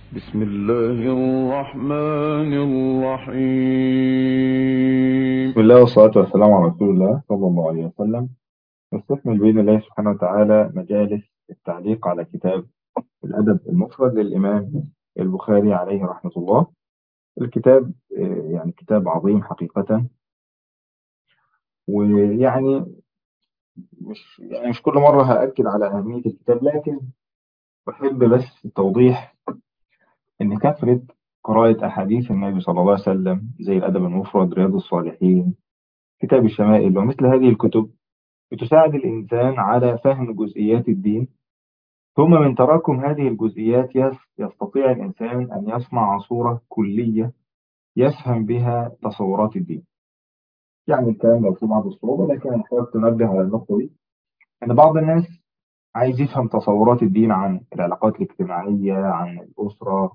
بسم الله الرحمن الرحيم. بسم الله والصلاة والسلام على رسول الله صلى الله عليه وسلم. نستكمل بإذن الله سبحانه وتعالى مجالس التعليق على كتاب الأدب المفرد للإمام البخاري عليه رحمة الله. الكتاب يعني كتاب عظيم حقيقة، ويعني مش كل مرة هأكد على أهمية الكتاب، لكن أحب بس توضيح إن كثرة قراءة أحاديث النبي صلى الله عليه وسلم زي الأدب المفرد، رياض الصالحين، كتاب الشمائل ومثل هذه الكتب بتساعد الإنسان على فهم جزئيات الدين. ثم من تراكم هذه الجزئيات يستطيع الإنسان أن يصنع صورة كلية يفهم بها تصورات الدين. يعني الكلام لو في بعض الصعوبة، لكن أنا حابب تنبه على النقطة دي، أن بعض الناس عايز يفهم تصورات الدين عن العلاقات الاجتماعية، عن الأسرة،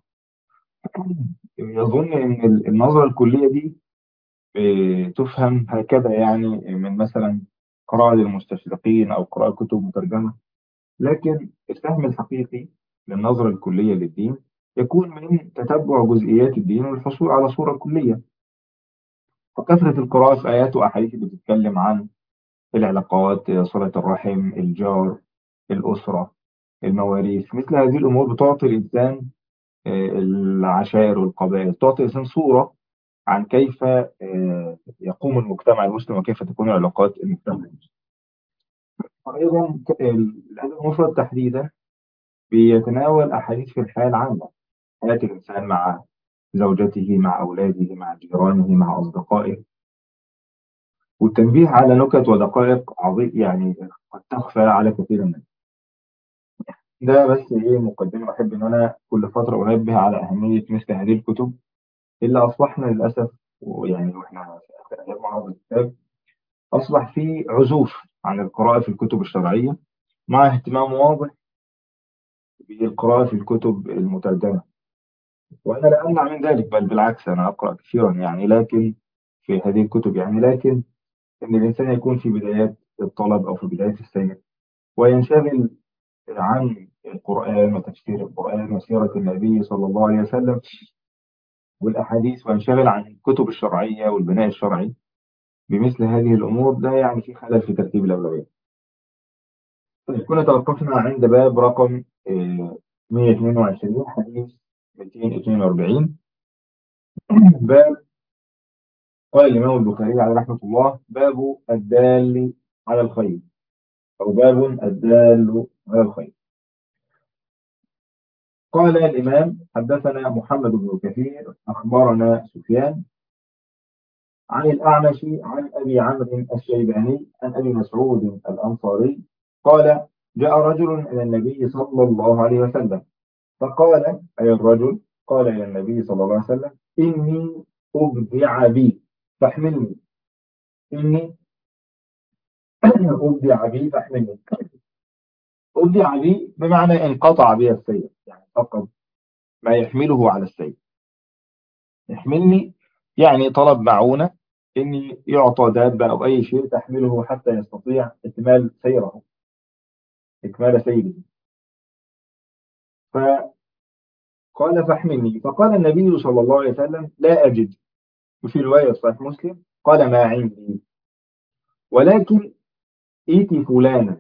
يظن أن النظرة الكلية دي تفهم هكذا، يعني من مثلا قراءة للمستشرقين أو قراءة كتب مترجمة. لكن الفهم الحقيقي للنظرة الكلية للدين يكون من تتبع جزئيات الدين والحصول على صورة كلية. فكثرة القراءة في آيات وأحاديث بتتكلم عن العلاقات، صلة الرحم، الجار، الأسرة، المواريث، مثل هذه الأمور بتعطي الإنسان العشائر والقبائل، تعطي الإنسان صورة عن كيف يقوم المجتمع المسلم وكيف تكون علاقات المجتمع المسلم. أيضا الأدب المفرد تحديدا بيتناول أحاديث في الحياة العامة، حياة الإنسان مع زوجته، مع أولاده، مع جيرانه، مع أصدقائه، والتنبيه على نكت ودقائق عظيم يعني قد تخفى على كثير من الناس. ده بس إيه مقدمة، أحب إن أنا كل فترة أنبه على أهمية مثل هذه الكتب اللي أصبحنا للأسف، ويعني وإحنا في آخر أيام عرض الكتاب أصبح في عزوف عن القراءة في الكتب الشرعية، مع اهتمام واضح بالقراءة في الكتب المترجمة. وأنا لا أمنع من ذلك، بل بالعكس أنا أقرأ كثيرا يعني، لكن في هذه الكتب يعني، لكن إن الإنسان يكون في بدايات الطلب أو في بداية السير وينشغل عن القرآن وتفسير القرآن وسيرة النبي صلى الله عليه وسلم والأحاديث، وينشغل عن الكتب الشرعية والبناء الشرعي بمثل هذه الأمور، ده يعني في خلل في ترتيب الأولويات. طيب، كنا توقفنا عند باب رقم 122 حديث 242. باب قال الإمام البخاري عليه رحمة الله: باب الدال على الخير، أو باب الدال على الخير. قال الإمام: حدثنا محمد بن كثير أخبرنا سفيان عن الأعمش عن أبي عمرو الشيباني عن أبي مسعود الأنصاري قال: جاء رجل إلى النبي صلى الله عليه وسلم فقال، أي الرجل قال إلى النبي صلى الله عليه وسلم: إني أبدع بي فاحملني. إني أبدع بي فاحملني. أبدع بي بمعنى انقطع بي السير، يعني فقد ما يحمله على السير. يحملني يعني طلب معونة، إني يعطى دابة أو أي شيء تحمله حتى يستطيع إكمال سيره، إكمال سيره. فقال: فاحملني. فقال النبي صلى الله عليه وسلم: لا أجد. وفي رواية صحيح مسلم قال: ما عندي، ولكن إيتي فلانا.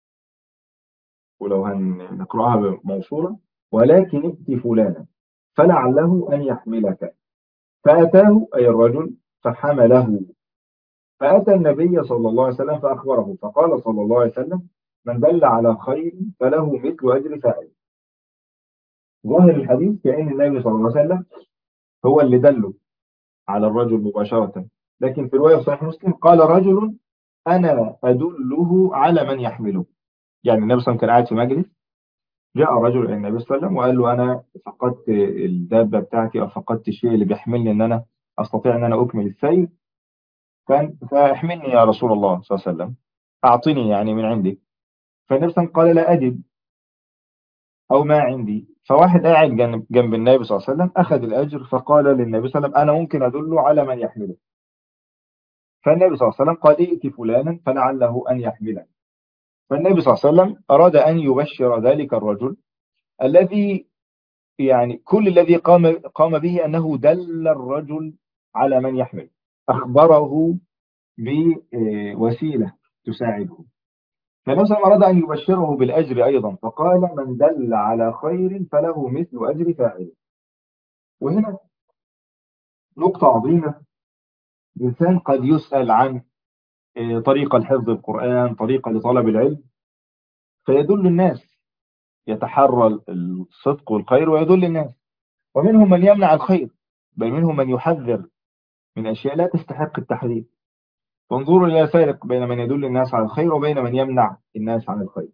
ولو هنقرأها موصولة: ولكن ائت فلانا فلعله أن يحملك. فأتاه، أي الرجل، فحمله. فأتى النبي صلى الله عليه وسلم فأخبره، فقال صلى الله عليه وسلم: من دل على خير فله مثل أجر فاعل. ظاهر الحديث كأن النبي صلى الله عليه وسلم هو اللي دله على الرجل مباشرة، لكن في رواية صحيح مسلم قال رجل: أنا أدله على من يحمله. يعني النبي صلى الله عليه وسلم كان قاعد في مجلس، جاء رجل إلى النبي صلى الله عليه وسلم وقال له: أنا فقدت الدابة بتاعتي، أو فقدت الشيء اللي بيحملني إن أنا أستطيع إن أنا أكمل السير، فاحملني يا رسول الله صلى الله عليه وسلم، أعطني يعني من عندك. فالنبي صلى الله عليه وسلم قال: لا أجد، أو ما عندي. فواحد قاعد جنب النبي صلى الله عليه وسلم أخذ الأجر، فقال للنبي صلى الله عليه وسلم: أنا ممكن أدله على من يحمله. فالنبي صلى الله عليه وسلم قال: ائت فلانا فلعله أن يحمله. فالنبي صلى الله عليه وسلم أراد أن يبشر ذلك الرجل الذي يعني كل الذي قام به أنه دل الرجل على من يحمل، أخبره بوسيلة تساعده. فالنبي صلى الله عليه وسلم أراد أن يبشره بالأجر أيضا، فقال: من دل على خير فله مثل أجر فاعله. وهنا نقطة عظيمة. الإنسان قد يسأل عن طريقة لحفظ القرآن، طريقة لطلب العلم، فيدل الناس، يتحرى الصدق والخير ويدل الناس. ومنهم من يمنع الخير، بل منهم من يحذر من أشياء لا تستحق التحذير. فانظروا إلى الفارق بين من يدل الناس على الخير وبين من يمنع الناس عن الخير.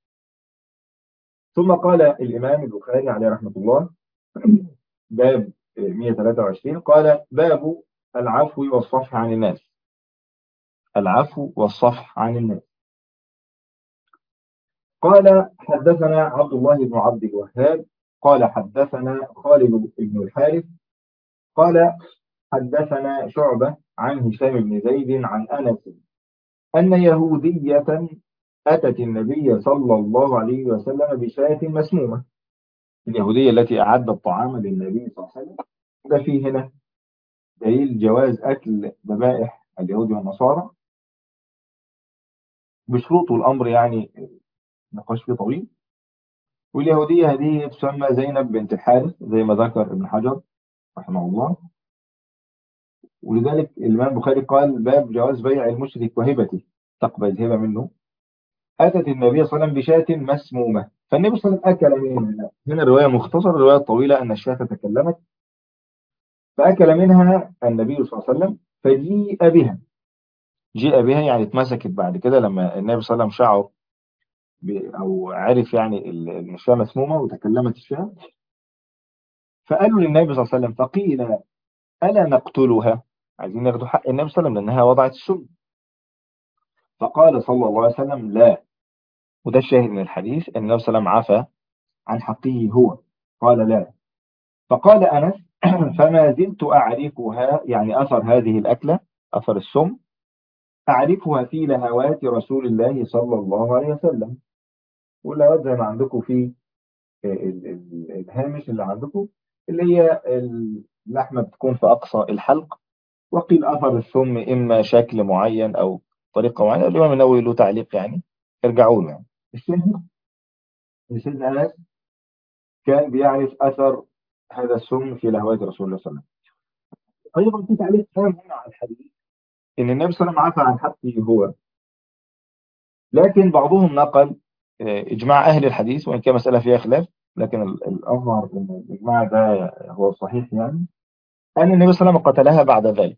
ثم قال الإمام البخاري عليه رحمة الله باب 123، قال: باب العفو والصفح عن الناس. العفو والصفح عن الناس. قال: حدثنا عبد الله بن عبد الوهاب قال: حدثنا خالد بن الحارث قال: حدثنا شعبة عن هشام بن زيد عن أنس أن يهودية أتت النبي صلى الله عليه وسلم بشاة مسمومة. اليهودية التي أعدت طعاما للنبي صلى الله عليه وسلم. ده فيه هنا دليل جواز أكل ذبائح اليهود والنصارى بشروط، الأمر يعني نقاش فيه طويل. واليهودية هذه تسمى زينب بنت الحارث زي ما ذكر ابن حجر رحمه الله. ولذلك الإمام البخاري قال: باب جواز بيع المشرك وهبته، تقبل هبة منه. أتت النبي صلى الله عليه وسلم بشاة مسمومة، فالنبي صلى الله عليه وسلم أكل منها. هنا الرواية مختصرة، الرواية الطويلة أن الشاة تكلمت، فأكل منها النبي صلى الله عليه وسلم فجيء بها. جيء بها يعني اتمسكت بعد كده لما النبي صلى الله عليه وسلم شعر أو عرف يعني إن الشاة مسمومة وتكلمت الشاة، فقالوا للنبي صلى الله عليه وسلم، فقيل: ألا نقتلها؟ عايزين ياخدوا حق النبي صلى الله عليه وسلم لأنها وضعت السم. فقال صلى الله عليه وسلم: لا. وده الشاهد من الحديث أن النبي صلى الله عليه وسلم عفى عن حقه هو، قال: لا. فقال أنس: فما زلت أعرفها، يعني أثر هذه الأكلة، أثر السم، أعرفها في لهوات رسول الله صلى الله عليه وسلم. واللهوات زي ما عندكم في الهامش اللي عندكم، اللي هي اللحمة بتكون في أقصى الحلق. وقيل أثر السم إما شكل معين أو طريقة معينة. الإمام النووي له تعليق يعني، ارجعوا له يعني. الشاهد إن سيدنا أنس كان بيعرف أثر هذا السم في لهوات رسول الله صلى الله عليه وسلم. أيضا في تعليق هام هنا على الحديث، إن النبي صلى الله عليه وسلم عفى عن حقه هو، لكن بعضهم نقل إجماع أهل الحديث، وإن كان مسألة فيها خلاف، لكن الأظهر أن الإجماع ده هو الصحيح يعني، أن النبي صلى الله عليه وسلم قتلها بعد ذلك.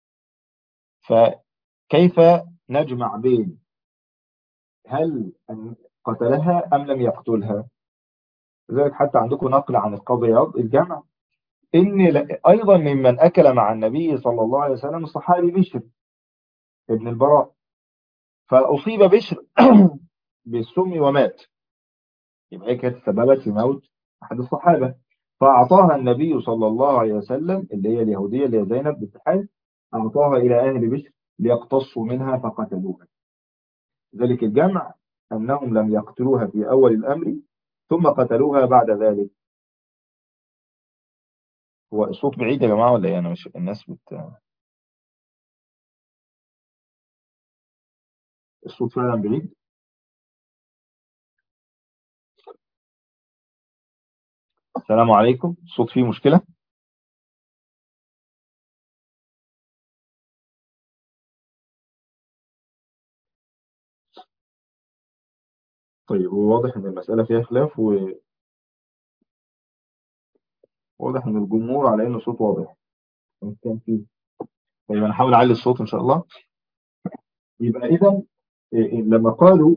فكيف نجمع بين هل قتلها أم لم يقتلها؟ لذلك حتى عندكم نقل عن القاضي عياض الجمع، إن أيضا ممن أكل مع النبي صلى الله عليه وسلم الصحابي بشر ابن البراء، فأصيب بشر بالسم ومات. يبقى هي كانت سببت في موت أحد الصحابة، فأعطاها النبي صلى الله عليه وسلم، اللي هي اليهودية اللي هي زينب بنت الحارث، أعطاها إلى أهل بشر ليقتصوا منها فقتلوها. ذلك الجمع أنهم لم يقتلوها في أول الأمر ثم قتلوها بعد ذلك. هو الصوت بعيد يا جماعة ولا إيه؟ أنا مش الناس الصوت فعلا بعيد. السلام عليكم، الصوت فيه مشكلة؟ طيب، هو واضح إن المسألة فيها خلاف، وواضح إن الجمهور على إن الصوت واضح. إن كان فيه، طيب أنا هحاول أعلي الصوت إن شاء الله. يبقى إذا لما قالوا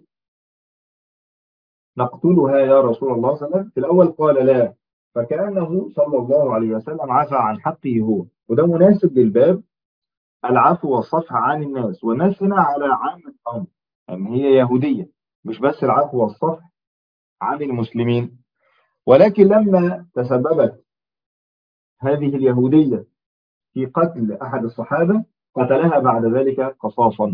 نقتلها يا رسول الله صلى الله عليه وسلم، في الأول قال لا، فكأنه صلى الله عليه وسلم عفى عن حقه هو. وده مناسب للباب العفو والصفح عن الناس. والناس هنا على عامة الأمر، يعني هي يهودية، مش بس العفو والصفح عن المسلمين. ولكن لما تسببت هذه اليهودية في قتل أحد الصحابة، قتلها بعد ذلك قصاصا.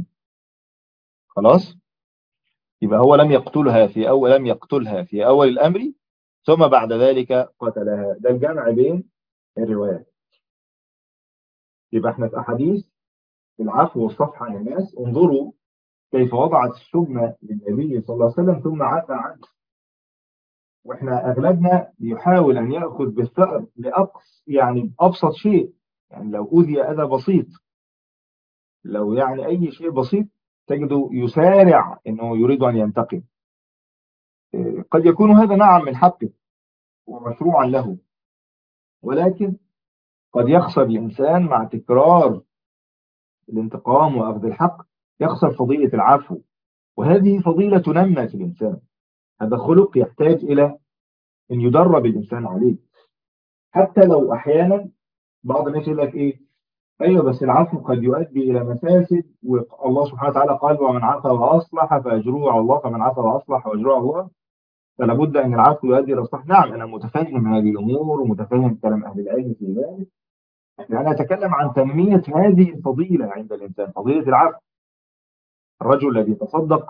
خلاص، يبقى هو لم يقتلها في أول الأمر، ثم بعد ذلك قتلها. ده الجمع بين الروايات. يبقى احنا في أحاديث العفو والصفح عن الناس، انظروا كيف وضعت السم للنبي صلى الله عليه وسلم ثم عفى عنه. واحنا اغلبنا بيحاول ان ياخذ بالثأر يعني ابسط شيء. يعني لو اوذي اذى بسيط، لو يعني اي شيء بسيط، تجده يسارع انه يريد ان ينتقم. قد يكون هذا نعم من حقه ومشروعا له، ولكن قد يخسر الانسان مع تكرار الانتقام واخذ الحق، يخسر فضيلة العفو. وهذه فضيلة تنمى في الانسان. هذا خلق يحتاج الى ان يدرب الانسان عليه. حتى لو احيانا بعض الناس يقول لك ايه، ايوه بس العفو قد يؤدي الى مفاسد، والله سبحانه وتعالى قال ومن عفا واصلح فاجره على الله، فمن عفا واصلح واجره على الله، فلا بد ان العفو يؤدي الى الاصلاح. نعم انا متفهم هذه الامور ومتفهم كلام اهل العلم في ذلك، لكن انا اتكلم عن تنميه هذه الفضيله عند الانسان، فضيله العفو. الرجل الذي تصدق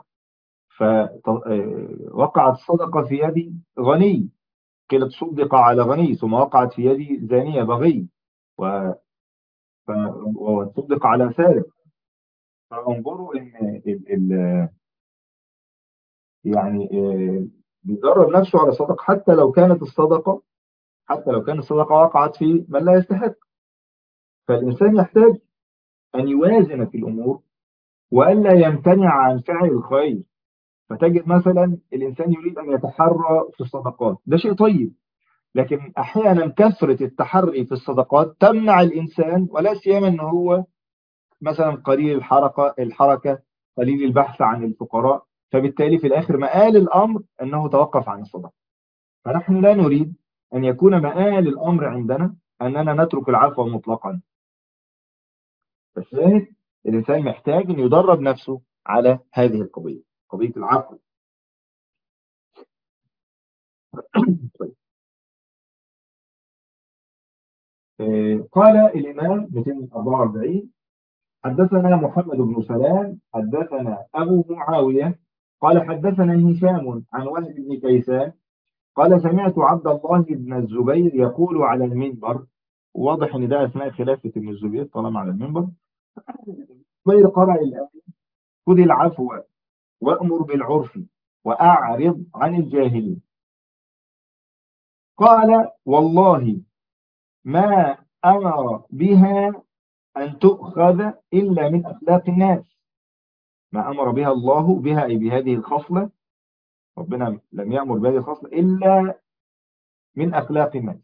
فوقعت الصدقه في يد غني، قيل تصدق على غني، ثم وقعت في يد زانيه بغي، و- وتصدق على سارق. فانظروا ان يعني بيدرب نفسه على الصدقه، حتى لو كانت الصدقه وقعت في من لا يستحق. فالانسان يحتاج ان يوازن في الامور والا يمتنع عن فعل الخير. فتجد مثلا الانسان يريد ان يتحرى في الصدقات، ده شيء طيب، لكن احيانا كثره التحري في الصدقات تمنع الانسان، ولا سيما ان هو مثلا قليل الحركه، قليل البحث عن الفقراء، فبالتالي في الاخر مآل الامر انه توقف عن الصدقه. فنحن لا نريد أن يكون مآل الأمر عندنا أننا نترك العفو مطلقا. فالشاهد الإنسان محتاج أن يدرب نفسه على هذه القضية، قضية العفو. طيب. قال الإمام 244: حدثنا محمد بن سلام حدثنا أبو معاوية قال حدثنا هشام عن وهب بن كيسان قال سمعت عبد الله بن الزبير يقول على المنبر. واضح ان ده اثناء خلافه ابن الزبير طالما على المنبر. الزبير قرأ الآية: خذ العفو وأمر بالعرف وأعرض عن الجاهلين. قال والله ما أمر بها أن تؤخذ إلا من أخلاق الناس. ما أمر بها الله بها أي بهذه الخصلة، ربنا لم يأمر بهذه الخصلة إلا من أخلاق الناس.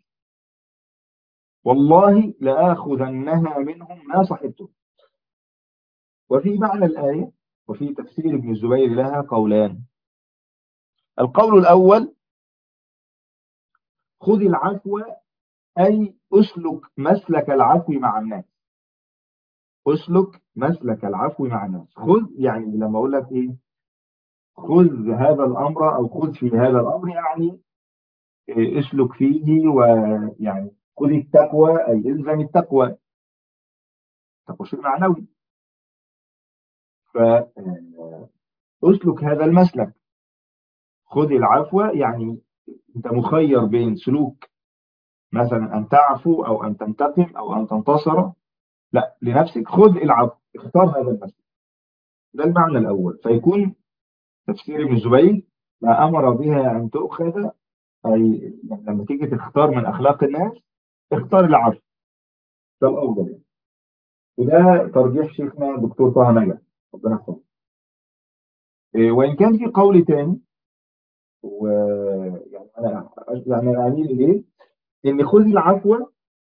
والله لآخذنها منهم ما صحبتم. وفي معنى الآية وفي تفسير ابن الزبير لها قولان. القول الأول: خذ العفو أي أسلك مسلك العفو مع الناس. أسلك مسلك العفو مع الناس. خذ يعني لما أقول لك إيه، خذ هذا الأمر أو خذ في هذا الأمر، يعني اسلك فيه، ويعني خذ التقوى أي إلزم التقوى. تقوى شيء معنوي، فأسلك هذا المسلك. خذ العفو يعني أنت مخير بين سلوك، مثلا أن تعفو أو أن تنتقم أو أن تنتصر، لا لنفسك، خذ العفو، اختار هذا المسلك. ده المعنى الأول. فيكون تفسير ابن الزبير: ما أمر بها أن تؤخذ، أي لما تيجي تختار من أخلاق الناس اختار العفو، ده الأفضل يعني. وده ترجيح شيخنا الدكتور طه نجا، ربنا يحفظه. وإن كان في قول تاني، ويعني أنا أميل إليه، إن خذ العفو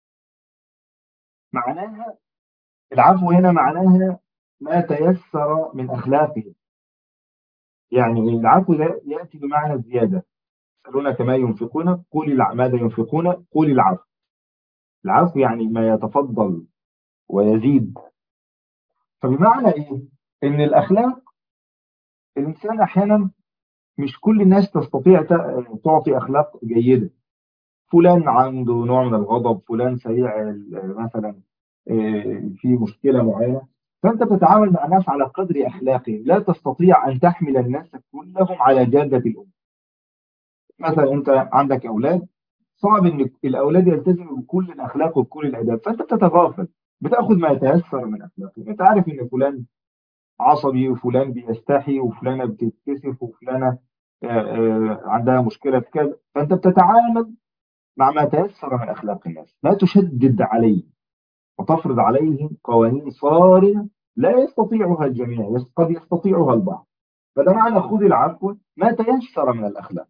معناها، العفو هنا معناها ما تيسر من أخلاقه. يعني العفو ده يأتي بمعنى الزيادة. يسألونك ما ينفقون قل ماذا ينفقون قل العفو. العفو يعني ما يتفضل ويزيد. فبمعنى ايه؟ ان الاخلاق، الانسان احيانا مش كل الناس تستطيع تعطي اخلاق جيده. فلان عنده نوع من الغضب، فلان سريع مثلا في مشكله معينه، فانت بتتعامل مع الناس على قدر اخلاقهم، لا تستطيع ان تحمل الناس كلهم على جاده الامور. مثلا أنت عندك أولاد، صعب إن الأولاد يلتزموا بكل الأخلاق وبكل الآداب، فأنت بتتغافل، بتاخد ما يتيسر من أخلاقهم. أنت عارف إن فلان عصبي، وفلان بيستحي، وفلانة بتتكسف، وفلانة عندها مشكلة في كذا، فأنت بتتعامل مع ما تيسر من أخلاق الناس، لا تشدد عليه وتفرض عليهم قوانين صارمة لا يستطيعها الجميع، قد يستطيعها البعض. فده معنى خذ العفو ما تيسر من الأخلاق.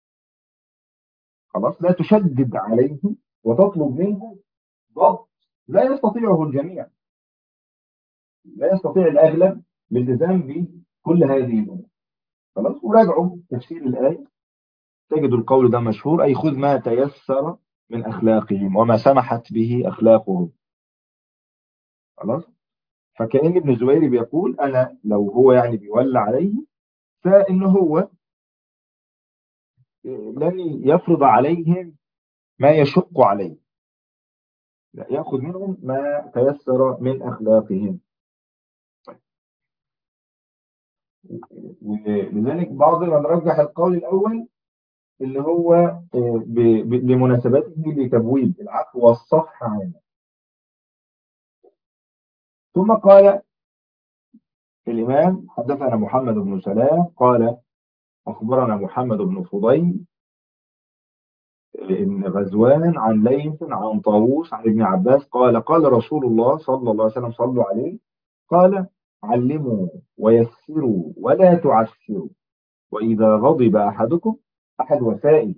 خلاص، لا تشدد عليه وتطلب منه ضبط لا يستطيعه الجميع، لا يستطيع الأغلب الالتزام بكل هذه الأمور. خلاص، وراجعوا تفسير الآية تجد القول ده مشهور، أي خذ ما تيسر من أخلاقهم وما سمحت به أخلاقهم. خلاص، فكأن ابن الزبير بيقول أنا لو هو يعني بيولى عليه، فإن هو لن يفرض عليهم ما يشق عليه، لا، يأخذ منهم ما تيسر من أخلاقهم. ولذلك بعض من رجح القول الأول اللي هو لمناسبته لتبويب العفو والصفح عنه. ثم قال الإمام حدثنا محمد بن سلام قال أخبرنا محمد بن فضيل بن غزوان عن ليث عن طاووس عن ابن عباس قال قال رسول الله صلى الله عليه وسلم صلوا عليه، قال علموا ويسروا ولا تعسروا، وإذا غضب أحدكم، أحد وسائل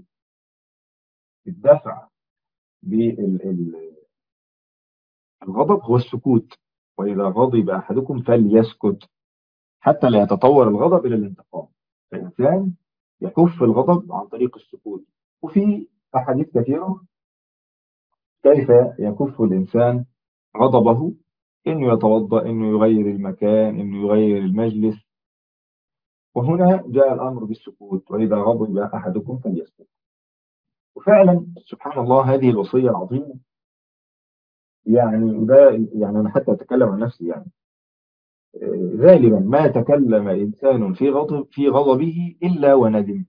الدفع بالغضب هو السكوت، وإذا غضب أحدكم فليسكت حتى لا يتطور الغضب إلى الانتقام. فالإنسان يكف الغضب عن طريق السكوت. وفي أحاديث كثيرة كيف يكف الإنسان غضبه، إنه يتوضأ، إنه يغير المكان، إنه يغير المجلس. وهنا جاء الأمر بالسكوت، وإذا غضب أحدكم فليسكت. وفعلا سبحان الله هذه الوصية العظيمة، يعني وده يعني أنا حتى أتكلم عن نفسي يعني، غالبا ما تكلم إنسان في غضبه إلا وندم.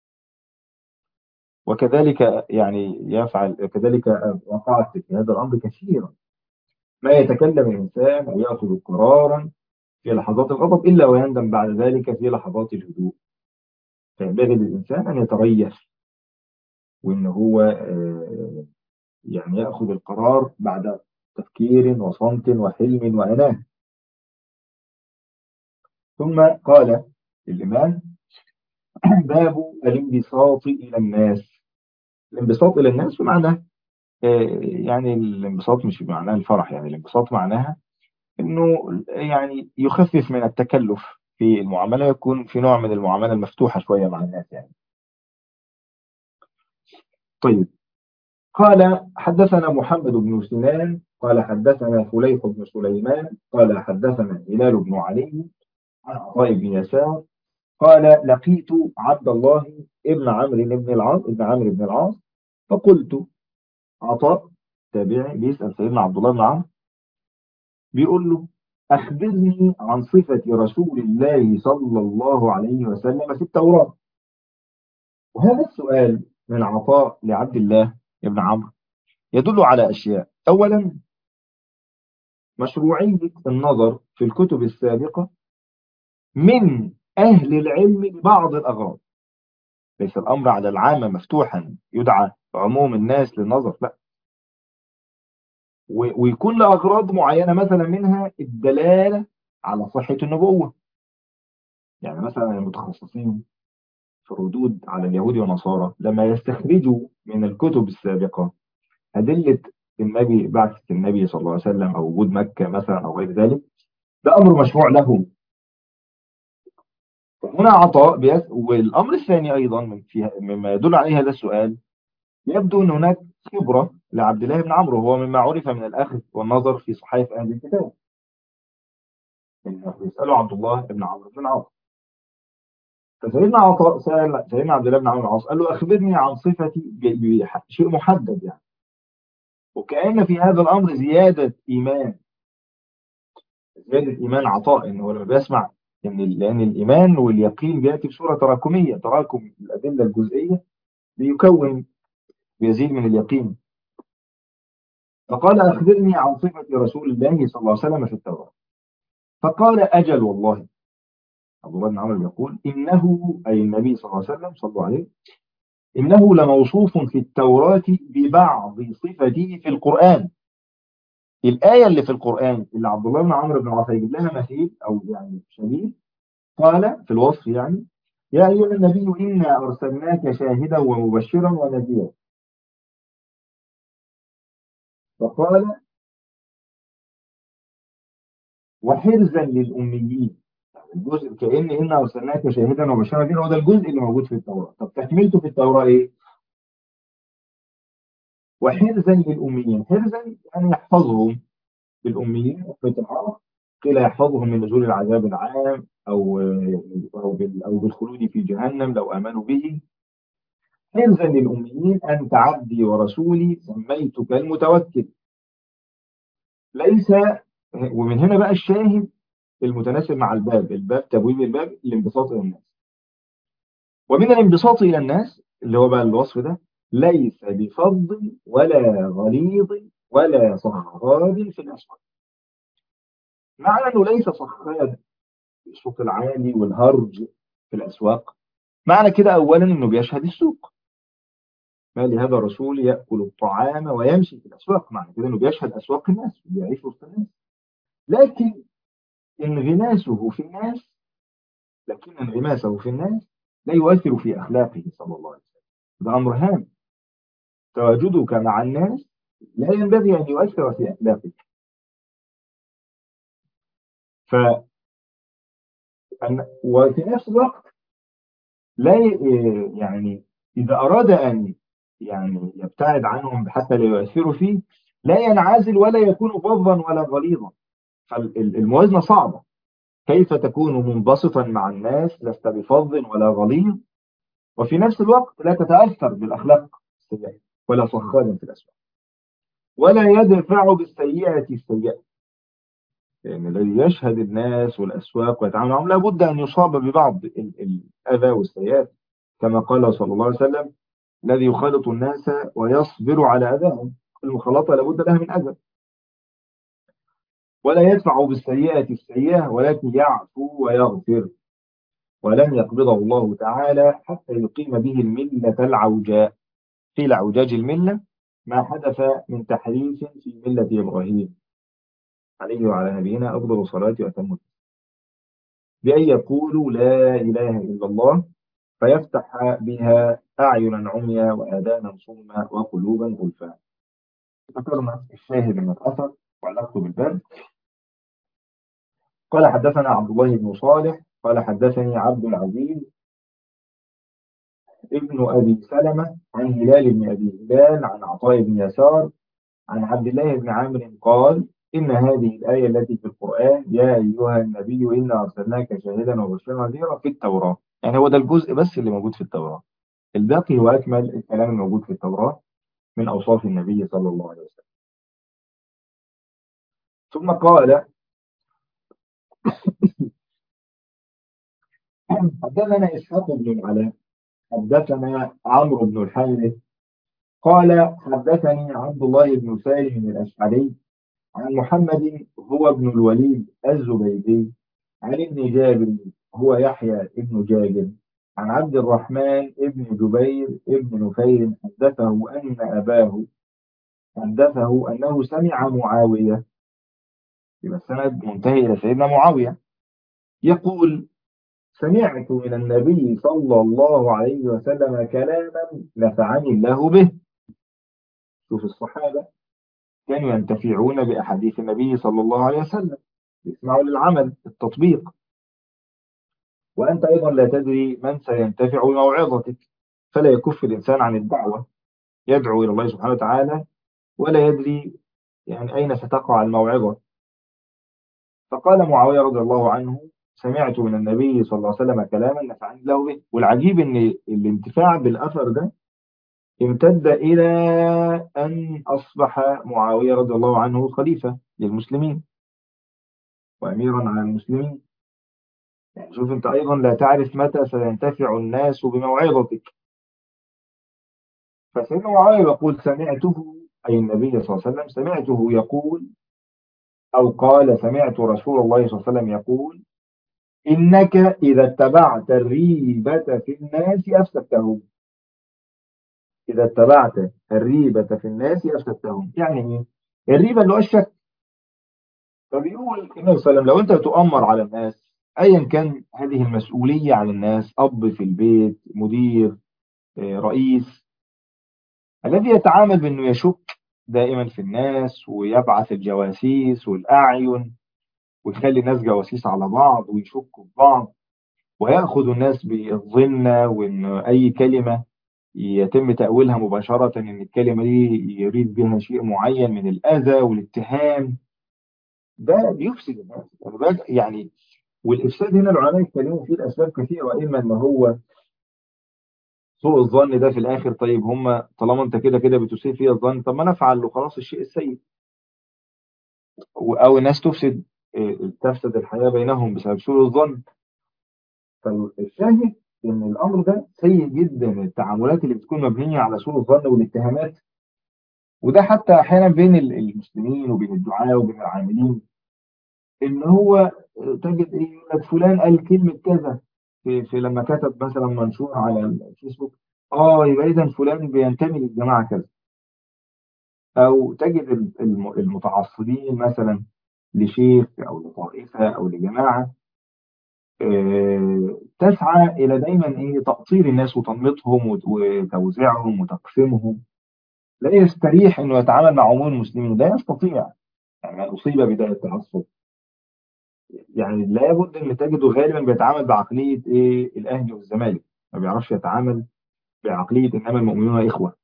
وكذلك يعني يفعل كذلك، وقعت في هذا الأمر كثيرا، ما يتكلم الإنسان أو يأخذ قرارا في لحظات الغضب إلا ويندم بعد ذلك في لحظات الهدوء. فينبغي للإنسان أن يتريث، وإن هو يعني يأخذ القرار بعد تفكير وصمت وحلم وأناه. ثم قال الإمام باب الانبساط إلى الناس. الانبساط إلى الناس بمعنى يعني الانبساط مش بمعنى الفرح، يعني الانبساط معناها انه يعني يخفف من التكلف في المعامله، يكون في نوع من المعامله المفتوحه شويه مع الناس يعني. طيب، قال حدثنا محمد بن سنان قال حدثنا فليح بن سليمان قال حدثنا هلال بن علي عن عطاء بن يسار قال لقيت عبد الله ابن عمرو بن العاص فقلت، عطاء تابعي بيسأل سيدنا عبد الله بن عمرو، بيقول له أخبرني عن صفة رسول الله صلى الله عليه وسلم في التوراة. وهذا السؤال من عطاء لعبد الله بن عمرو يدل على أشياء. أولا، مشروعية النظر في الكتب السابقة من أهل العلم لبعض الأغراض، ليس الأمر على العامة مفتوحا يدعى عموم الناس للنظر، لا، ويكون لأغراض معينة، مثلا منها الدلالة على صحة النبوة. يعني مثلا المتخصصين في الردود على اليهود والنصارى لما يستخرجوا من الكتب السابقة أدلة النبي، بعثة النبي صلى الله عليه وسلم أو وجود مكة مثلا أو غير ذلك، ده أمر مشروع لهم. هنا عطاء والأمر الثاني أيضا مما يدل عليه هذا السؤال، يبدو أن هناك خبرة لعبد الله بن عمرو، وهو مما عرف من الأخذ والنظر في صحائف أهل الكتاب، إنه يسأله عبد الله بن عمرو بن العاص. فسيدنا عطاء سأل سيدنا عبد الله بن عمرو بن العاص، قال له أخبرني عن صفتي بشيء محدد يعني. وكأن في هذا الأمر زيادة إيمان عطاء، إنه لما بيسمع إن لأن الإيمان واليقين بيأتي بصورة تراكمية، تراكم الأدلة الجزئية بيكون، بيزيد من اليقين. فقال أخبرني عن صفة رسول الله صلى الله عليه وسلم في التوراة. فقال أجل والله. عبد الله بن عمرو يقول إنه، أي النبي صلى الله عليه وسلم صلوا عليه، إنه لموصوف في التوراة ببعض صفته في القرآن. الآية اللي في القرآن اللي عبد الله بن عمرو بن العاص يجيب لها مثيل أو يعني شبيه، قال في الوصف يعني: يا أيها النبي إنا أرسلناك شاهدا ومبشرا ونذيرا. فقال: وحرزا للأميين. الجزء كأن إنا أرسلناك شاهدا ومبشرا ونذيرا هو ده الجزء اللي موجود في التوراة. طب تكملته في التوراة إيه؟ وحرزا للأميين. حرزا يعني يحفظهم، الأميين أخوة العرب، قيل يحفظهم من نزول العذاب العام أو بالخلود في جهنم لو آمنوا به. حرزا للأميين أنت عبدي ورسولي سميتك المتوكل. ليس. ومن هنا بقى الشاهد المتناسب مع الباب، تبويب الباب الانبساط إلى الناس. ومن الانبساط إلى الناس اللي هو بقى الوصف ده: ليس بفظ ولا غليظ ولا صخاب في الأسواق. معنى أنه ليس صخاب الصوت العالي والهرج في الأسواق، معنى كده أولا أنه بيشهد السوق. ما لهذا الرسول يأكل الطعام ويمشي في الأسواق، معنى كده أنه بيشهد أسواق الناس وبيعيش وسط الناس. لكن انغماسه في الناس لكن انغماسه في الناس لا يؤثر في أخلاقه صلى الله عليه وسلم. ده أمر هام. تواجدك مع الناس لا ينبغي أن يؤثر في أخلاقك. ف وفي نفس الوقت لا يعني إذا أراد أن يعني يبتعد عنهم حتى لا يؤثروا فيه، لا ينعزل ولا يكون فظا ولا غليظا. فالموازنة صعبة. كيف تكون منبسطا مع الناس لست بفظ ولا غليظ، وفي نفس الوقت لا تتأثر بالأخلاق السيئة ولا صخاب في الأسواق، ولا يدفع بالسيئة السيئة. لأن الذي يشهد الناس والأسواق ويتعامل معهم لابد أن يصاب ببعض الأذى والسيئات، كما قال صلى الله عليه وسلم: الذي يخالط الناس ويصبر على أذاهم. المخالطة لابد لها من أذى. ولا يدفع بالسيئة السيئة ولكن يعفو ويغفر. ولن يقبضه الله تعالى حتى يقيم به الملة العوجاء. قيل عوجاج الملة ما حدث من تحريف في ملة إبراهيم عليه وعلى نبينا أفضل الصلاة وأتم التسليم، بأن يقولوا لا إله إلا الله فيفتح بها أعينا عميا وآذانا صما وقلوبا غلفا. ذكرنا الشاهد من الأثر وعلاقته بالباب. قال حدثنا عبد الله بن صالح قال حدثني عبد العزيز ابن أبي سلمة عن هلال بن أبي هلال عن عطاء بن يسار عن عبد الله بن عامر قال: إن هذه الآية التي في القرآن يا أيها النبي إنا أرسلناك شاهدا وبشيرا ونذيرا في التوراة. يعني هو ده الجزء بس اللي موجود في التوراة. الباقي هو أكمل الكلام الموجود في التوراة من أوصاف النبي صلى الله عليه وسلم. ثم قال: حدثنا إسحاق بن العلاء حدثنا عمرو بن الحارث قال حدثني عبد الله بن سالم الأشعري عن محمد هو ابن الوليد الزبيدي عن ابن جابر هو يحيى ابن جابر عن عبد الرحمن ابن جبير ابن نفير حدثه أنه سمع معاوية. يبقى السند منتهي إلى سيدنا معاوية يقول: سمعت من النبي صلى الله عليه وسلم كلاما نفعني الله به. شوف الصحابة كانوا ينتفعون بأحاديث النبي صلى الله عليه وسلم، يسمعوا للعمل التطبيق. وأنت أيضا لا تدري من سينتفع بموعظتك، فلا يكف الإنسان عن الدعوة، يدعو إلى الله سبحانه وتعالى ولا يدري يعني أين ستقع الموعظة. فقال معاوية رضي الله عنه: سمعت من النبي صلى الله عليه وسلم كلاما نفعني الله به. والعجيب أن الانتفاع بالأثر ده امتد إلى أن أصبح معاوية رضي الله عنه خليفة للمسلمين وأميرا على المسلمين. يعني شوف أنت أيضا لا تعرف متى سينتفع الناس بموعظتك. فسيدنا معاوية يقول سمعته، أي النبي صلى الله عليه وسلم سمعته يقول، أو قال سمعت رسول الله صلى الله عليه وسلم يقول: إنك إذا اتبعت الريبة في الناس أفسدتهم. إذا اتبعت الريبة في الناس أفسدتهم، يعني إيه؟ الريبة اللي هو الشك. فبيقول النبي صلى الله عليه وسلم لو أنت تؤمر على الناس، أيا كان هذه المسؤولية على الناس، أب في البيت، مدير، رئيس، الذي يتعامل بأنه يشك دائما في الناس ويبعث الجواسيس والأعين ويخلي الناس جواسيس على بعض ويشكوا في بعض ويأخذ الناس بالظن، وإن أي كلمة يتم تأويلها مباشرة إن الكلمة دي يريد بها شيء معين من الأذى والاتهام. ده بيفسد الناس يعني. والإفساد هنا العلماء يتكلموا فيه الأسباب كثيرة، وإما إن هو سوء الظن ده في الآخر. طيب هم طالما أنت كده كده بتسيء فيها الظن، طب ما أنا أفعل وخلاص الشيء السيء. أو الناس تفسد الحياة بينهم بسبب سوء الظن. فالشاهد إن الأمر ده سيء جدا، التعاملات اللي بتكون مبنية على سوء الظن والاتهامات. وده حتى أحيانا بين المسلمين وبين الدعاة وبين العاملين، إن هو تجد إيه، يقول لك فلان قال كلمة كذا في لما كتب مثلا منشور على الفيسبوك، يبقى إذا فلان بينتمي للجماعة كذا. أو تجد المتعصبين مثلا لشيخ أو لطائفة أو لجماعة، تسعى إلى دايما إيه تقصير الناس وتنميطهم وتوزيعهم وتقسيمهم. لا يستريح إنه يتعامل مع عموم المسلمين، لا يستطيع. يعني من أصيب بداء التعصب، يعني لابد إن تجده غالبا بيتعامل بعقلية إيه الأهلي والزمالك، ما بيعرفش يتعامل بعقلية إنما المؤمنون إخوة.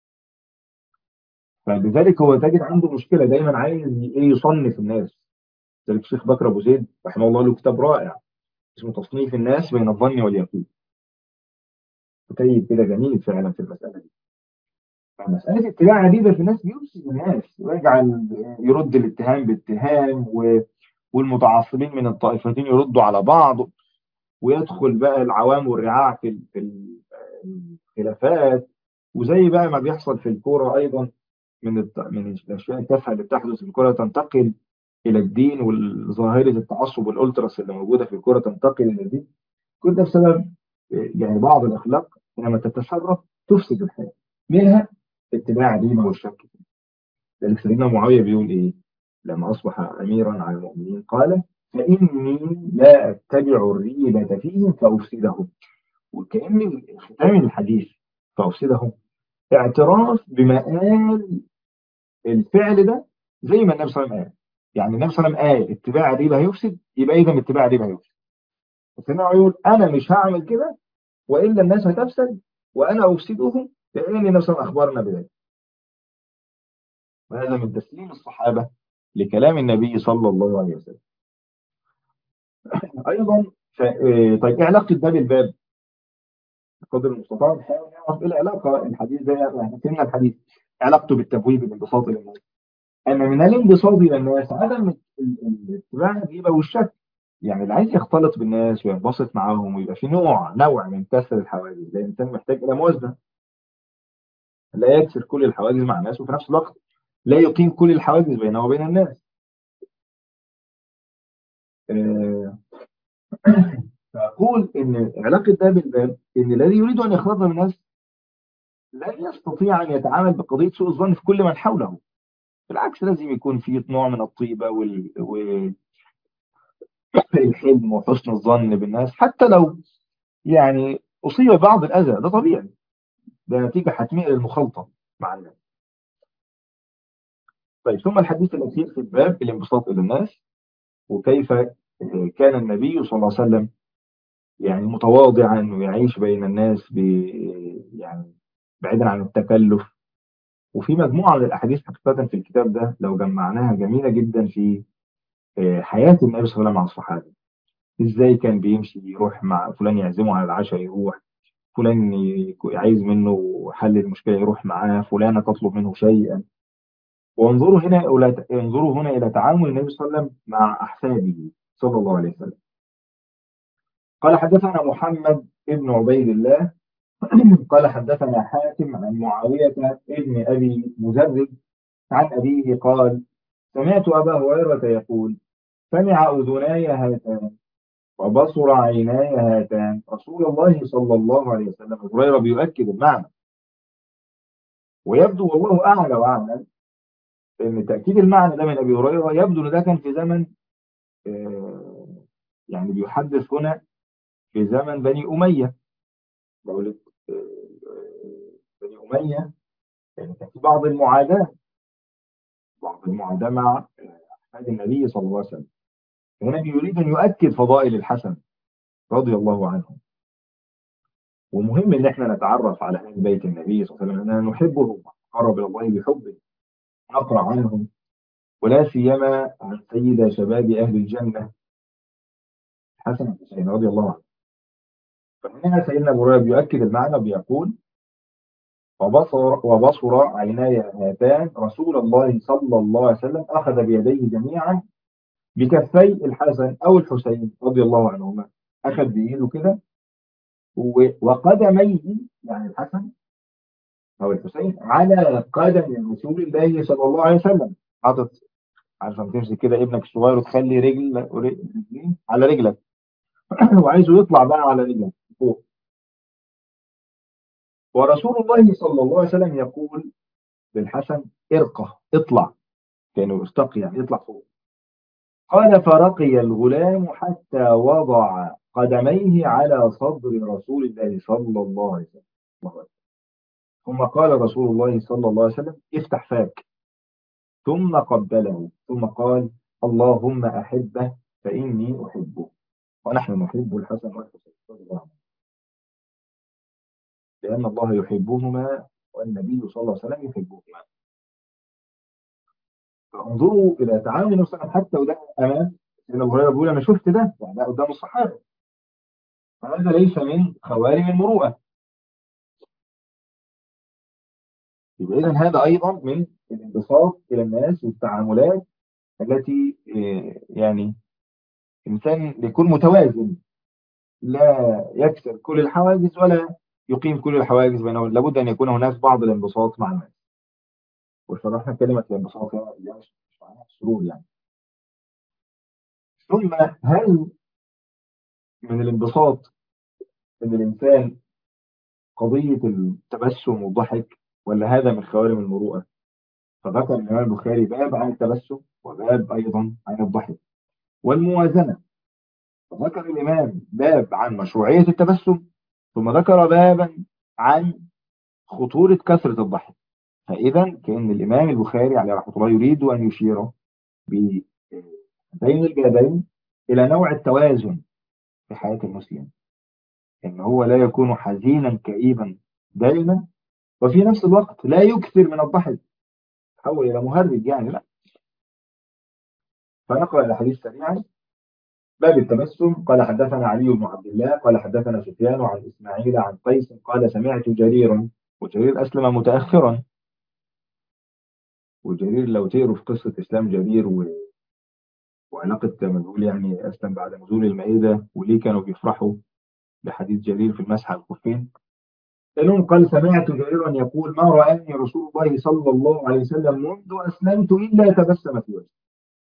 فلذلك هو تجد عنده مشكلة، دايما عايز إيه يصنف الناس. ذلك الشيخ بكر أبو زيد رحمه الله له كتاب رائع اسمه تصنيف الناس بين الظن واليقين، كتيب كده جميل فعلا في المسألة دي. مسألة اتباع عديدة في الناس بيفسد الناس ويجعل يرد الاتهام باتهام، والمتعصبين من الطائفتين يردوا على بعض، ويدخل بقى العوام والرعاع الخلافات. وزي بقى ما بيحصل في الكورة أيضا، من الأشياء التافهة اللي بتحدث في الكورة تنتقل إلى الدين، وظاهرة التعصب والألتراس اللي موجودة في الكورة تنتقل إلى الدين. كل ده بسبب يعني بعض الأخلاق لما تتسرب تفسد الحياة، منها اتباع الريبة والشك. لذلك سيدنا معاوية بيقول إيه لما أصبح أميرا على المؤمنين؟ قال: فإني لا أتبع الريبة فيهم فأفسدهم. وكأن ختام الحديث فأفسدهم اعتراف بمآل الفعل ده، زي ما النبي صلى الله عليه وسلم قال. يعني النبي صلى الله عليه وسلم قال اتباع الريبة هيفسد، يبقى إذا اتباع الريبة هيفسد. سيدنا معاوية يقول: أنا مش هعمل كده وإلا الناس هتفسد وأنا أفسدهم، لأن النبي صلى الله عليه وسلم أخبرنا بذلك. وهذا من تسليم الصحابة لكلام النبي صلى الله عليه وسلم. أيضا طيب إيه علاقة ده بالباب؟ بقدر المستطاع نحاول نعرف إيه العلاقة. الحديث ده يعني فهمنا الحديث علاقته بالتبويب، الانبساط إلى الناس. أن من الانبساط إلى الناس عدم الاتباع الريبة والشك. يعني اللي عايز يختلط بالناس وينبسط معاهم ويبقى في نوع من كسر الحواجز، لأن الإنسان محتاج إلى موازنة. لا يكسر كل الحواجز مع الناس وفي نفس الوقت لا يقيم كل الحواجز بينه وبين الناس. آه، فأقول إن علاقة ده بالباب إن الذي يريد أن يختلط بالناس لا يستطيع أن يتعامل بقضية سوء الظن في كل من حوله. بالعكس لازم يكون في نوع من الطيبة والحلم وحسن الظن بالناس، حتى لو يعني أصيب بعض الأذى، ده طبيعي، ده نتيجة حتمية للمخالطة مع الناس. طيب ثم الحديث الأخير في الباب الانبساط إلى الناس، وكيف كان النبي صلى الله عليه وسلم يعني متواضعا ويعيش بين الناس يعني بعيدا عن التكلف. وفي مجموعة من الأحاديث حقيقة في الكتاب ده لو جمعناها جميلة جدا في حياة النبي صلى الله عليه وسلم مع الصحابة. إزاي كان بيمشي يروح مع فلان يعزمه على العشاء يروح، فلان عايز منه حل المشكلة يروح معاه، فلانة تطلب منه شيئا. انظروا هنا إلى تعامل النبي صلى الله عليه وسلم مع أحفاده صلى الله عليه وسلم. قال: حدثنا محمد ابن عبيد الله قال حدثنا حاتم عن معاوية ابن أبي مزرد عن أبيه قال سمعت أبا هريرة يقول سمع أذناي هاتان وبصر عيناي هاتان رسول الله صلى الله عليه وسلم. أبو هريرة بيؤكد المعنى، ويبدو والله أعلى وأعلم ان تاكيد المعنى ده من ابي هريره يبدو ان ده كان في زمن، آه، يعني بيحدث هنا في زمن بني اميه. دولة بني اميه، يعني كان في بعض المعاداه مع احفاد النبي صلى الله عليه وسلم. هنا يريد ان يؤكد فضائل الحسن رضي الله عنه. ومهم ان احنا نتعرف على اهل بيت النبي صلى الله عليه وسلم، اننا نحبهم ونقرب الى الله بحبه، نقرا عنهم، ولا سيما عن سيد شباب اهل الجنه حسن الحسين رضي الله عنه. فهنا سيدنا ابو هريره بيؤكد المعنى، بيقول وبصر عيناي هاتان رسول الله صلى الله عليه وسلم اخذ بيديه جميعا بكفي الحسن او الحسين رضي الله عنهما، اخذ بايده كده وقدميه، يعني الحسن او الحسين على قدم رسول الله صلى الله عليه وسلم. حاطط، عارف لما تمسك كده ابنك الصغير وتخلي رجلين على رجلك وعايزه يطلع بقى على رجلك فوق. ورسول الله صلى الله عليه وسلم يقول للحسن ارقى اطلع، كانوا ارتقي يعني يطلع فوق. قال فرقي الغلام حتى وضع قدميه على صدر رسول الله صلى الله عليه وسلم. الله أكبر. ثم قال رسول الله صلى الله عليه وسلم افتح فاك، ثم قبله، ثم قال اللهم أحبه فإني أحبه. ونحن نحب الحسن والحسين رضي الله عنهم لأن الله يحبهما والنبي صلى الله عليه وسلم يحبهما. فانظروا إلى تعامل النبي صلى الله عليه وسلم، حتى وده أمام سيدنا أبو هريرة بيقول أنا شفت ده، يعني ده قدام الصحابة، فهذا ليس من خوارم المروءة. يبقى إذا هذا أيضا من الانبساط إلى الناس والتعاملات التي يعني إنسان يكون متوازن، لا يكسر كل الحواجز ولا يقيم كل الحواجز بينه. لابد أن يكون هناك بعض الانبساط مع الناس. وشرحنا كلمة الانبساط هنا اللي مش معناها السرور يعني. ثم هل من الانبساط أن الإنسان قضية التبسم والضحك، ولا هذا من خوارم المروءة؟ فذكر الإمام البخاري باب عن التبسم وباب أيضا عن الضحك والموازنة. فذكر الإمام باب عن مشروعية التبسم، ثم ذكر بابا عن خطورة كثرة الضحك. فإذا كأن الإمام البخاري عليه رحمة الله يريد أن يشير بين الجانبين إلى نوع التوازن في حياة المسلم، إن هو لا يكون حزينا كئيبا دائما، وفي نفس الوقت لا يكثر من الضحك تحول إلى مهرج يعني، لا. فنقرأ الحديث سريعا. باب التبسم. قال حدثنا علي بن عبد الله قال حدثنا سفيان عن إسماعيل عن قيس قال سمعت جريرا، وجرير أسلم متأخرا، وجرير لو تقروا في قصة إسلام جرير وعلاقة ما نقول يعني أسلم بعد نزول المائدة وليه كانوا بيفرحوا بحديث جرير في المسح على الخفين. لأنهم قال سمعت جريرا يقول ما رآني رسول الله صلى الله عليه وسلم منذ أسلمت إلا تبسم في وجهه.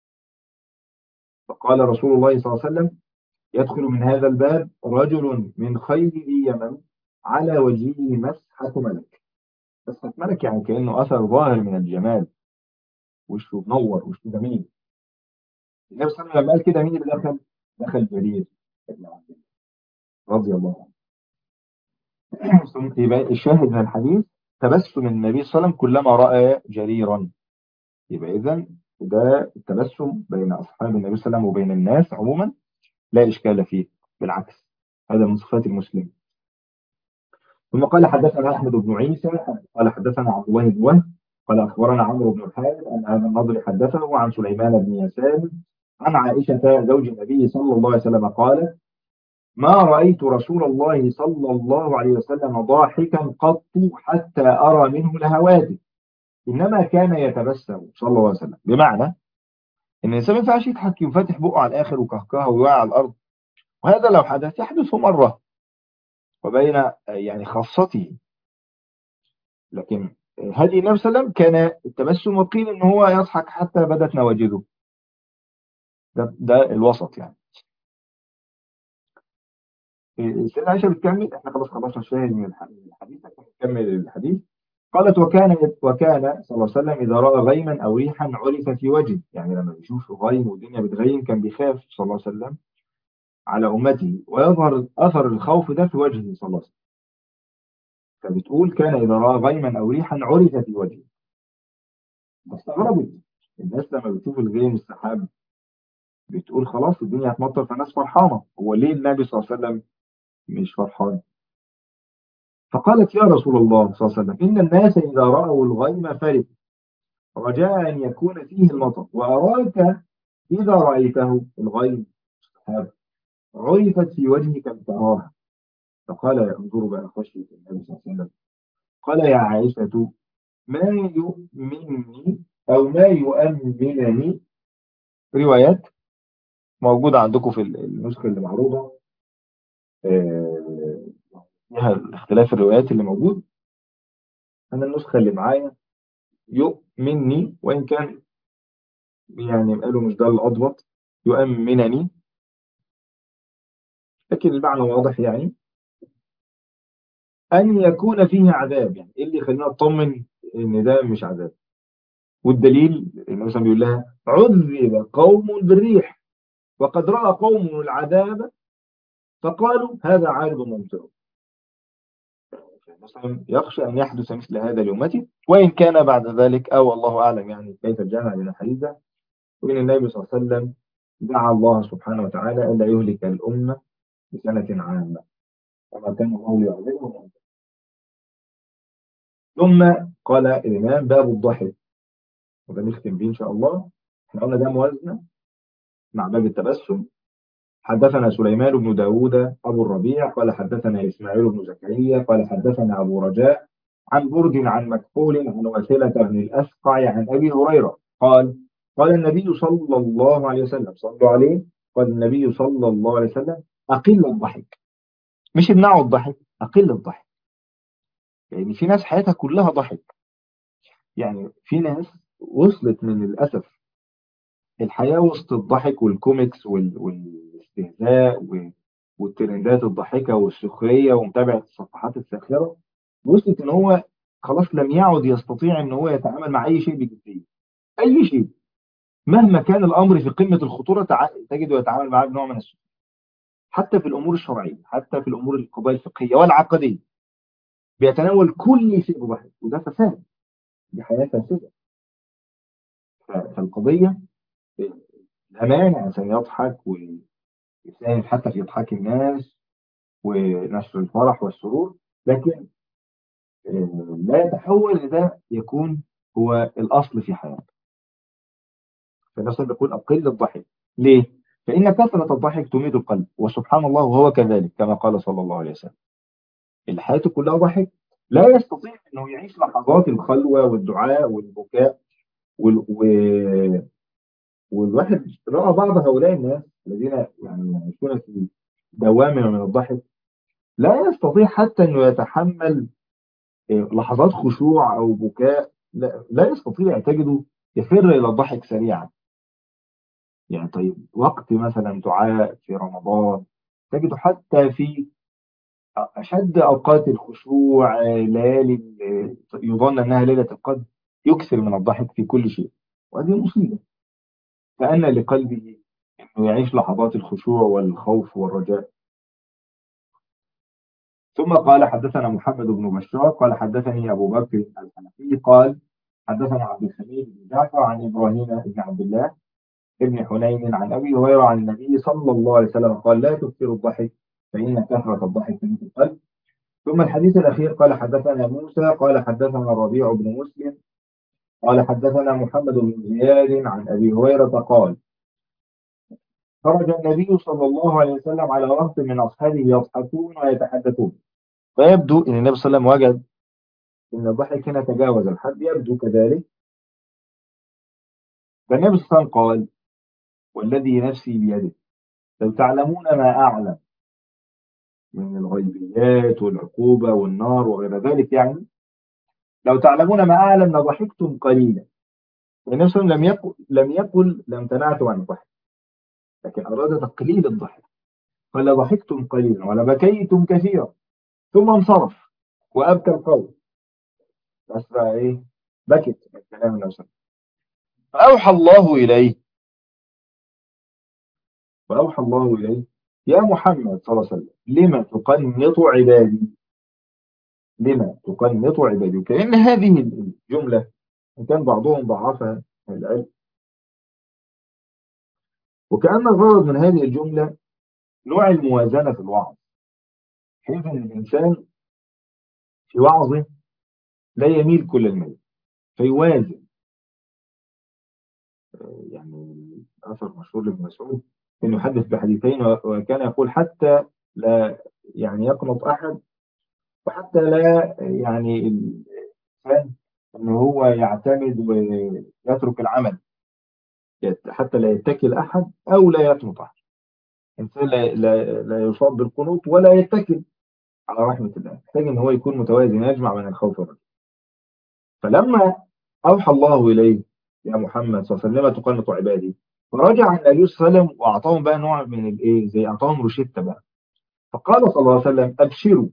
فقال رسول الله صلى الله عليه وسلم يدخل من هذا الباب رجل من خير ذي يمن على وجهه مسحة ملك. مسحة ملك يعني كأنه أثر ظاهر من الجمال، وشه منور، وشه جميل. النبي صلى الله عليه وسلم لما قال كده مين اللي دخل؟ دخل جرير بن عبد الله رضي الله عنه. يبقى الشاهد من الحديث تبسم النبي صلى الله عليه وسلم كلما رأى جريرا. يبقى إذا ده التبسم بين أصحاب النبي صلى الله عليه وسلم وبين الناس عموما لا إشكال فيه، بالعكس هذا من صفات المسلم. ثم قال حدثنا أحمد بن عيسى قال حدثنا عبد الله بن وهب قال أخبرنا عمرو بن الحارث أن أبا النضر حدثه عن سليمان بن يسار عن عائشة زوج النبي صلى الله عليه وسلم قالت ما رأيت رسول الله صلى الله عليه وسلم ضاحكا قط حتى أرى منه لهواته، إنما كان يتبسم صلى الله عليه وسلم. بمعنى إن الإنسان ما ينفعش يضحك ينفتح بقه على الآخر وكهكها ويقع على الأرض، وهذا لو حدث يحدث مرة وبين يعني خاصته. لكن هدي النبي صلى الله عليه وسلم كان التبسم، وقيل ان هو يضحك حتى بدت نواجذه. ده الوسط يعني. السيدة عائشة بتكمل، احنا خلاص خلصنا الشاهد من الحديث، نكمل الحديث. قالت: وكان صلى الله عليه وسلم إذا رأى غيما أو ريحا عرف في وجهه. يعني لما بيشوف غيم والدنيا بتغيم كان بيخاف صلى الله عليه وسلم على أمته، ويظهر أثر الخوف ده في وجهه صلى الله عليه وسلم. فبتقول: كان إذا رأى غيما أو ريحا عرف في وجهه. فاستغربت الناس لما بتشوف الغيم السحاب، بتقول خلاص الدنيا هتمطر، فالناس فرحانة. هو ليه النبي صلى الله عليه وسلم مش فرحان؟ فقالت: يا رسول الله صلى الله عليه وسلم، إن الناس إذا رأوا الغيم فرحوا، رجاء أن يكون فيه المطر، وأراك إذا رأيته الغيم السحاب عرفت في وجهك بتراها. فقال: انظروا بقى خشية النبي صلى الله عليه وسلم. قال: يا عائشة، ما يؤمنني أو ما يؤمنني. روايات موجودة عندكم في النسخة اللي معروضة، آه، فيها اختلاف الروايات اللي موجود. أنا النسخة اللي معايا يؤمنني، وإن كان يعني قالوا مش ده الأضبط، يؤمنني، لكن المعنى واضح يعني. أن يكون فيه عذاب، يعني إيه اللي يخلينا نطمن إن ده مش عذاب؟ والدليل إنه مثلا بيقول لها: عذب قوم بالريح وقد رأى قوم العذاب فقالوا هذا عارض ممطر. مثلا يخشى أن يحدث مثل هذا لأمتي، وإن كان بعد ذلك أو الله أعلم يعني كيف الجمع بين الحديث ده وإن النبي صلى الله عليه وسلم دعا الله سبحانه وتعالى ألا يهلك الأمة بسنة عامة، وما كان الله ليعذبهم. ثم قال الإمام: باب الضحك. وده نختم بيه إن شاء الله. احنا قلنا ده موازنة مع باب التبسم. حدثنا سليمان بن داود أبو الربيع قال حدثنا إسماعيل بن زكريا قال حدثنا أبو رجاء عن برد عن مكحول عن وسيلة بن الأسقع عن أبي هريرة قال: قال النبي صلى الله عليه وسلم، صلوا عليه، قال النبي صلى الله عليه وسلم: أقل الضحك. مش امنعوا الضحك، أقل الضحك. يعني في ناس حياتها كلها ضحك. يعني في ناس وصلت من الأسف الحياة وسط الضحك والكوميكس والاستهزاء والترندات الضاحكة والسخرية ومتابعة الصفحات الساخرة، وصلت إن هو خلاص لم يعد يستطيع إن هو يتعامل مع أي شيء بجدية. أي شيء مهما كان الأمر في قمة الخطورة تجده يتعامل معاه بنوع من السخرية، حتى في الأمور الشرعية، حتى في الأمور القضايا الفقهية والعقدية. بيتناول كل شيء بضحك، وده فساد، دي حياة فاسدة. فالقضية الأمان عشان يضحك ويساهم حتى في إضحاك الناس ونشر الفرح والسرور، لكن لا يتحول لده يكون هو الأصل في حياته. فالناس بيقول أقل الضحك. ليه؟ فإن كثرة الضحك تميت القلب، وسبحان الله وهو كذلك كما قال صلى الله عليه وسلم. اللي حياته كلها ضحك لا يستطيع أنه يعيش لحظات الخلوة والدعاء والبكاء والواحد رأى بعض هؤلاء الناس الذين يعني يعيشون في دوامة من الضحك، لا يستطيع حتى أنه يتحمل لحظات خشوع أو بكاء. لا يستطيع، تجده يفر إلى الضحك سريعا. يعني طيب وقت مثلا دعاء في رمضان تجده حتى في أشد أوقات الخشوع، ليالي يظن أنها ليلة القدر، يكثر من الضحك في كل شيء. وهذه مصيبة. فأن لقلبه أنه يعيش لحظات الخشوع والخوف والرجاء. ثم قال: حدثنا محمد بن بشار قال حدثني أبو بكر الحنفي قال حدثنا عبد الحميد بن جعفر عن إبراهيم بن عبد الله ابن حنين عن أبي هريرة عن النبي صلى الله عليه وسلم قال: لا تكثروا الضحك فإن كثرة الضحك تميت القلب. ثم الحديث الأخير قال: حدثنا موسى قال حدثنا الربيع بن مسلم قال حدثنا محمد بن زياد عن أبي هريرة قال: خرج النبي صلى الله عليه وسلم على رهط من أصحابه يضحكون ويتحدثون. فيبدو أن النبي صلى الله عليه وسلم وجد أن الضحك هنا تجاوز الحد، يبدو كذلك. فالنبي صلى الله عليه وسلم قال: والذي نفسي بيده لو تعلمون ما أعلم من الغيبيات والعقوبة والنار وغير ذلك يعني. لو تعلمون ما أعلم لضحكتم قليلا. النبي صلى الله عليه وسلم لم يقل لم تنعتم عن الضحك، لكن أراد تقليل الضحك. فلا ضحكتم قليلا ولا بكيتم كثيرا. ثم انصرف وأبكى القوم. بس بقى إيه؟ بكت من كلام النبي صلى الله عليه وسلم. فأوحى الله إليه فأوحى الله إليه يا محمد صلى الله عليه وسلم لما تقنط عبادي. لما تقنط عبادي. كأن هذه الجملة، إن كان بعضهم ضعفها من العلم، وكأن الغرض من هذه الجملة نوع الموازنة في الوعظ، حيث أن الإنسان في وعظه لا يميل كل الميل، فيوازن. يعني أثر مشهور لابن مسعود أنه يحدث بحديثين، وكان يقول حتى لا يعني يقنط أحد، وحتى لا يعني الإنسان أنه هو يعتمد ويترك العمل، حتى لا يتكل أحد أو لا يقنط أحد. إنسان لا يصاب بالقنوط ولا يتكل على رحمة الله، محتاج إن هو يكون متوازن، يجمع بين الخوف والرجاء. فلما أوحى الله إليه يا محمد صلى الله عليه وسلم تقنط عبادي، فرجع النبي صلى الله عليه وسلم وأعطاهم بقى نوع من الإيه، زي أعطاهم روشتة بقى. فقال صلى الله عليه وسلم أبشروا،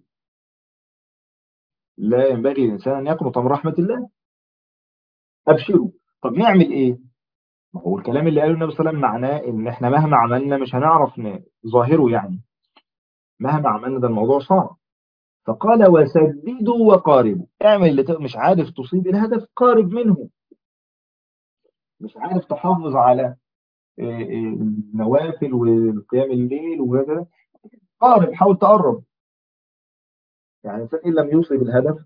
لا ينبغي للإنسان أن يقنط من رحمة الله. أبشروا. طب نعمل إيه؟ ما هو الكلام اللي قاله النبي صلى الله عليه وسلم معناه إن إحنا مهما عملنا مش هنعرف ظاهره يعني. مهما عملنا ده الموضوع صعب. فقال وسددوا وقاربوا. اعمل اللي مش عارف تصيب الهدف قارب منه. مش عارف تحافظ على النوافل والقيام الليل وهذا، قارب، حاول تقرب. يعني فإن لم يوصل الهدف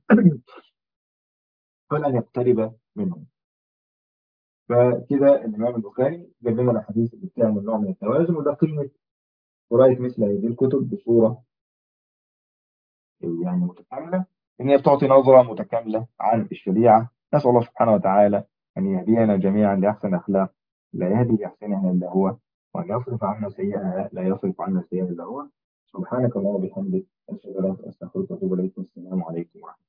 فلن يقترب منه. فكده الإمام البخاري جاب لنا الحديث اللي بتعمل نوع من التوازن، وده قيمة قراءة مثل هذه الكتب بصورة يعني متكاملة، إن هي بتعطي نظرة متكاملة عن الشريعة. نسأل الله سبحانه وتعالى أن يهدينا جميعا لأحسن أخلاق لا يهدي لأحسنها إلا هو، وأن يصرف عنا سيئها لا يصرف عنا سيئها إلا هو. سبحانك اللهم وبحمدك أشهد أن لا إله إلا أنت أستغفرك وأتوب إليك. والسلام عليكم ورحمة الله.